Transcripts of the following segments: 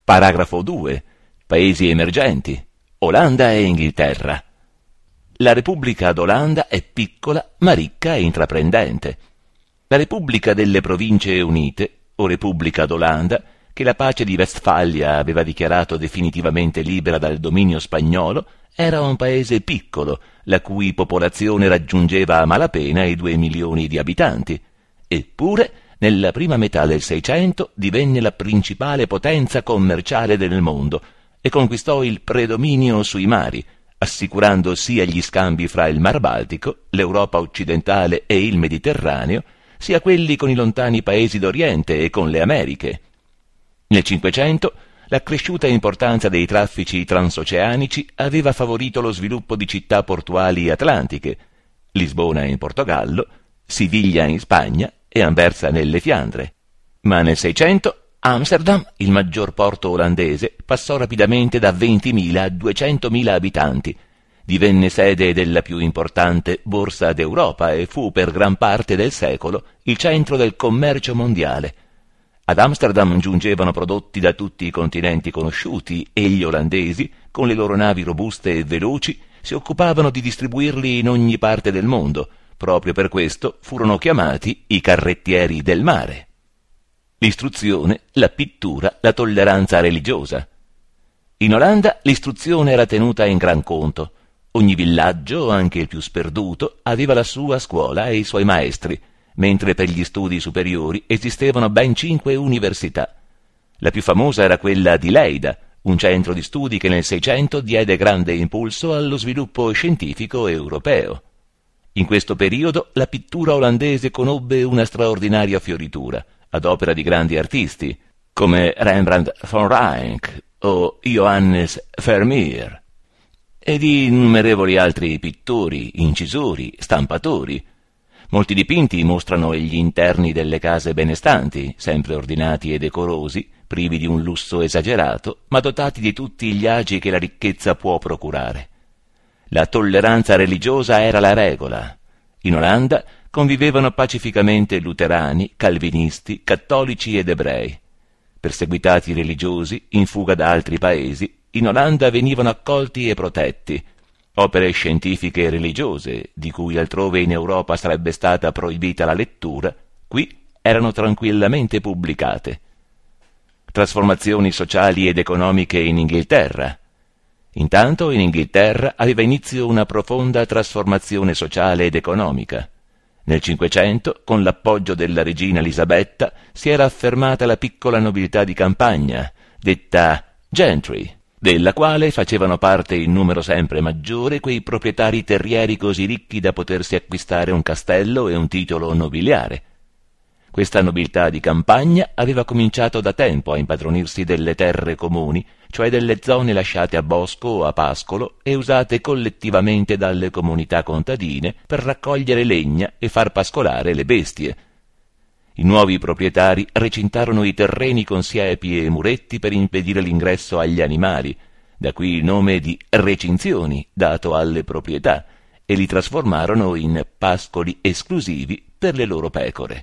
Paragrafo 2. Paesi emergenti. Olanda e Inghilterra. La Repubblica d'Olanda è piccola ma ricca e intraprendente. La Repubblica delle Province Unite, o Repubblica d'Olanda, che la pace di Westfalia aveva dichiarato definitivamente libera dal dominio spagnolo, era un paese piccolo, la cui popolazione raggiungeva a malapena i 2 milioni di abitanti. Eppure, nella prima metà del Seicento divenne la principale potenza commerciale del mondo e conquistò il predominio sui mari, assicurando sia gli scambi fra il Mar Baltico, l'Europa occidentale e il Mediterraneo, sia quelli con i lontani paesi d'Oriente e con le Americhe. Nel Cinquecento, l'accresciuta importanza dei traffici transoceanici aveva favorito lo sviluppo di città portuali atlantiche, Lisbona in Portogallo, Siviglia in Spagna e Anversa nelle Fiandre. Ma nel Seicento Amsterdam, il maggior porto olandese, passò rapidamente da 20.000 a 200.000 abitanti, divenne sede della più importante borsa d'Europa e fu per gran parte del secolo il centro del commercio mondiale. Ad Amsterdam giungevano prodotti da tutti i continenti conosciuti e gli olandesi, con le loro navi robuste e veloci, si occupavano di distribuirli in ogni parte del mondo. Proprio per questo furono chiamati i carrettieri del mare. L'istruzione, la pittura, la tolleranza religiosa. In Olanda l'istruzione era tenuta in gran conto. Ogni villaggio, anche il più sperduto, aveva la sua scuola e i suoi maestri, mentre per gli studi superiori esistevano ben 5 università. La più famosa era quella di Leida, un centro di studi che nel Seicento diede grande impulso allo sviluppo scientifico europeo. In questo periodo la pittura olandese conobbe una straordinaria fioritura, ad opera di grandi artisti, come Rembrandt van Rijn o Johannes Vermeer, e di innumerevoli altri pittori, incisori, stampatori. Molti dipinti mostrano gli interni delle case benestanti, sempre ordinati e decorosi, privi di un lusso esagerato, ma dotati di tutti gli agi che la ricchezza può procurare. La tolleranza religiosa era la regola. In Olanda convivevano pacificamente luterani, calvinisti, cattolici ed ebrei. Perseguitati religiosi, in fuga da altri paesi, in Olanda venivano accolti e protetti. Opere scientifiche e religiose, di cui altrove in Europa sarebbe stata proibita la lettura, qui erano tranquillamente pubblicate. Trasformazioni sociali ed economiche in Inghilterra. Intanto in Inghilterra aveva inizio una profonda trasformazione sociale ed economica. Nel Cinquecento, con l'appoggio della regina Elisabetta, si era affermata la piccola nobiltà di campagna, detta gentry, della quale facevano parte in numero sempre maggiore quei proprietari terrieri così ricchi da potersi acquistare un castello e un titolo nobiliare. Questa nobiltà di campagna aveva cominciato da tempo a impadronirsi delle terre comuni, cioè delle zone lasciate a bosco o a pascolo e usate collettivamente dalle comunità contadine per raccogliere legna e far pascolare le bestie. I nuovi proprietari recintarono i terreni con siepi e muretti per impedire l'ingresso agli animali, da qui il nome di recinzioni dato alle proprietà, e li trasformarono in pascoli esclusivi per le loro pecore.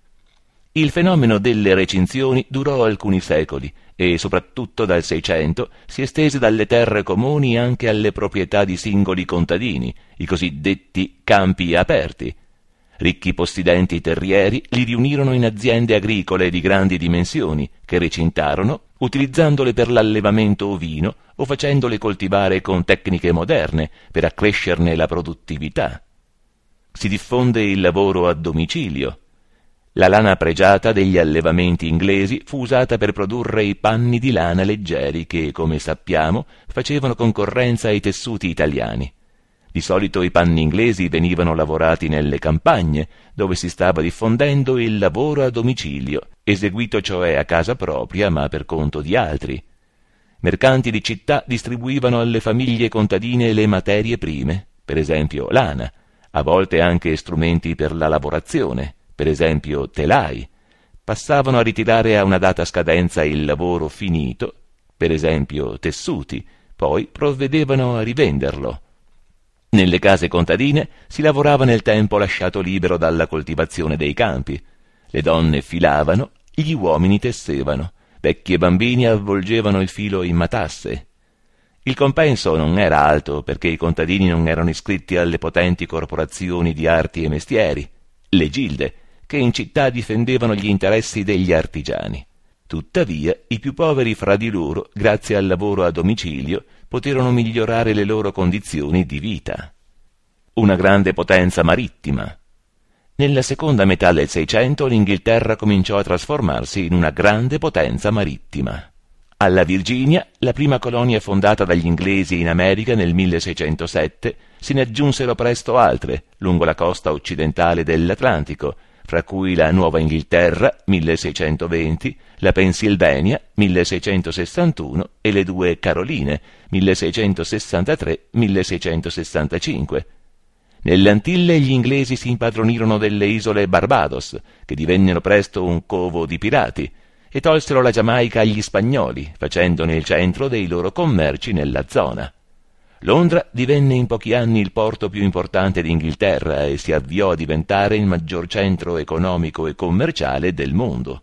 Il fenomeno delle recinzioni durò alcuni secoli e, soprattutto dal Seicento, si estese dalle terre comuni anche alle proprietà di singoli contadini, i cosiddetti campi aperti. Ricchi possidenti terrieri li riunirono in aziende agricole di grandi dimensioni, che recintarono, utilizzandole per l'allevamento ovino o facendole coltivare con tecniche moderne per accrescerne la produttività. Si diffonde il lavoro a domicilio. La lana pregiata degli allevamenti inglesi fu usata per produrre i panni di lana leggeri che, come sappiamo, facevano concorrenza ai tessuti italiani. Di solito i panni inglesi venivano lavorati nelle campagne, dove si stava diffondendo il lavoro a domicilio, eseguito cioè a casa propria ma per conto di altri. Mercanti di città distribuivano alle famiglie contadine le materie prime, per esempio lana, a volte anche strumenti per la lavorazione, per esempio telai. Passavano a ritirare a una data scadenza il lavoro finito, per esempio tessuti, poi provvedevano a rivenderlo. Nelle case contadine si lavorava nel tempo lasciato libero dalla coltivazione dei campi. Le donne filavano, gli uomini tessevano, Vecchi e bambini avvolgevano il filo in matasse. Il compenso non era alto perché i contadini non erano iscritti alle potenti corporazioni di arti e mestieri, le gilde, che in città difendevano gli interessi degli artigiani. Tuttavia, i più poveri fra di loro, grazie al lavoro a domicilio, poterono migliorare le loro condizioni di vita. Una grande potenza marittima. Nella seconda metà del Seicento l'Inghilterra cominciò a trasformarsi in una grande potenza marittima. Alla Virginia, la prima colonia fondata dagli inglesi in America nel 1607, se ne aggiunsero presto altre, lungo la costa occidentale dell'Atlantico, fra cui la Nuova Inghilterra, 1620, la Pennsylvania, 1661, e le due Caroline, 1663-1665. Nelle Antille gli inglesi si impadronirono delle isole Barbados, che divennero presto un covo di pirati, e tolsero la Giamaica agli spagnoli, facendone il centro dei loro commerci nella zona. Londra divenne in pochi anni il porto più importante d'Inghilterra e si avviò a diventare il maggior centro economico e commerciale del mondo.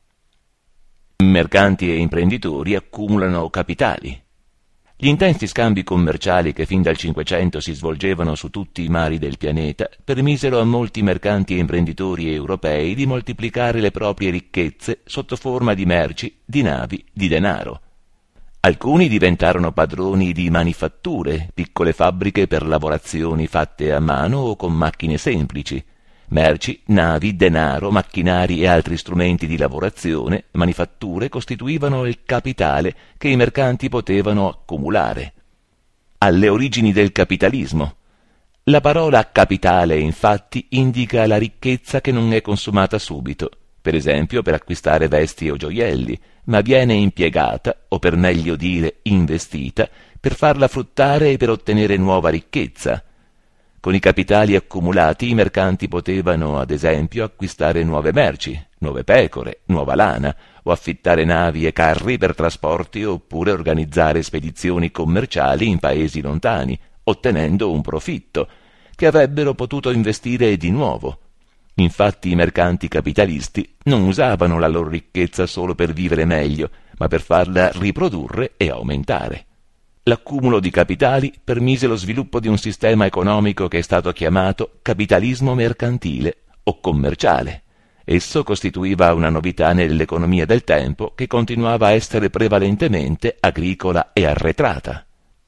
Mercanti e imprenditori accumulano capitali. Gli intensi scambi commerciali che fin dal Cinquecento si svolgevano su tutti i mari del pianeta permisero a molti mercanti e imprenditori europei di moltiplicare le proprie ricchezze sotto forma di merci, di navi, di denaro. Alcuni diventarono padroni di manifatture, piccole fabbriche per lavorazioni fatte a mano o con macchine semplici. Merci, navi, denaro, macchinari e altri strumenti di lavorazione, manifatture costituivano il capitale che i mercanti potevano accumulare. Alle origini del capitalismo. La parola capitale, infatti, indica la ricchezza che non è consumata subito, per esempio per acquistare vesti o gioielli, ma viene impiegata, o per meglio dire investita, per farla fruttare e per ottenere nuova ricchezza. Con i capitali accumulati i mercanti potevano, ad esempio, acquistare nuove merci, nuove pecore, nuova lana, o affittare navi e carri per trasporti oppure organizzare spedizioni commerciali in paesi lontani, ottenendo un profitto, che avrebbero potuto investire di nuovo. Infatti i mercanti capitalisti non usavano la loro ricchezza solo per vivere meglio, ma per farla riprodurre e aumentare. L'accumulo di capitali permise lo sviluppo di un sistema economico che è stato chiamato capitalismo mercantile o commerciale. Esso costituiva una novità nell'economia del tempo che continuava a essere prevalentemente agricola e arretrata.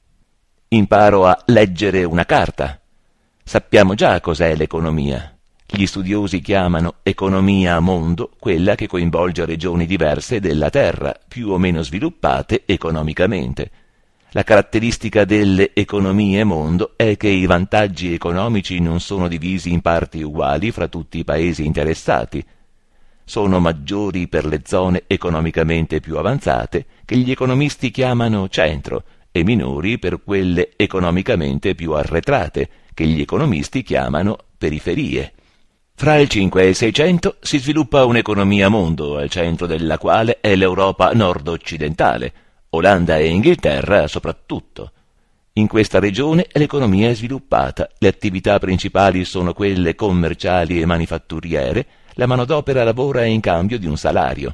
Imparo a leggere una carta. Sappiamo già cos'è l'economia. Gli studiosi chiamano economia a mondo quella che coinvolge regioni diverse della Terra, più o meno sviluppate economicamente. La caratteristica delle economie mondo è che i vantaggi economici non sono divisi in parti uguali fra tutti i paesi interessati. Sono maggiori per le zone economicamente più avanzate, che gli economisti chiamano centro, e minori per quelle economicamente più arretrate, che gli economisti chiamano periferie. Fra il 5 e il 600 si sviluppa un'economia mondo, al centro della quale è l'Europa nord-occidentale, Olanda e Inghilterra soprattutto. In questa regione l'economia è sviluppata, le attività principali sono quelle commerciali e manifatturiere, la manodopera lavora in cambio di un salario.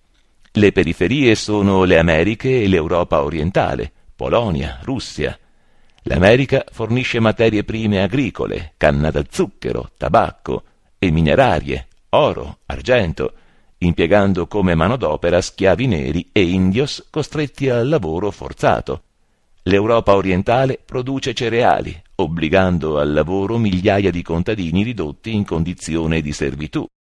Le periferie sono le Americhe e l'Europa orientale, Polonia, Russia. L'America fornisce materie prime agricole, canna da zucchero, tabacco e minerarie, oro, argento, impiegando come manodopera schiavi neri e indios costretti al lavoro forzato. L'Europa orientale produce cereali, obbligando al lavoro migliaia di contadini ridotti in condizione di servitù.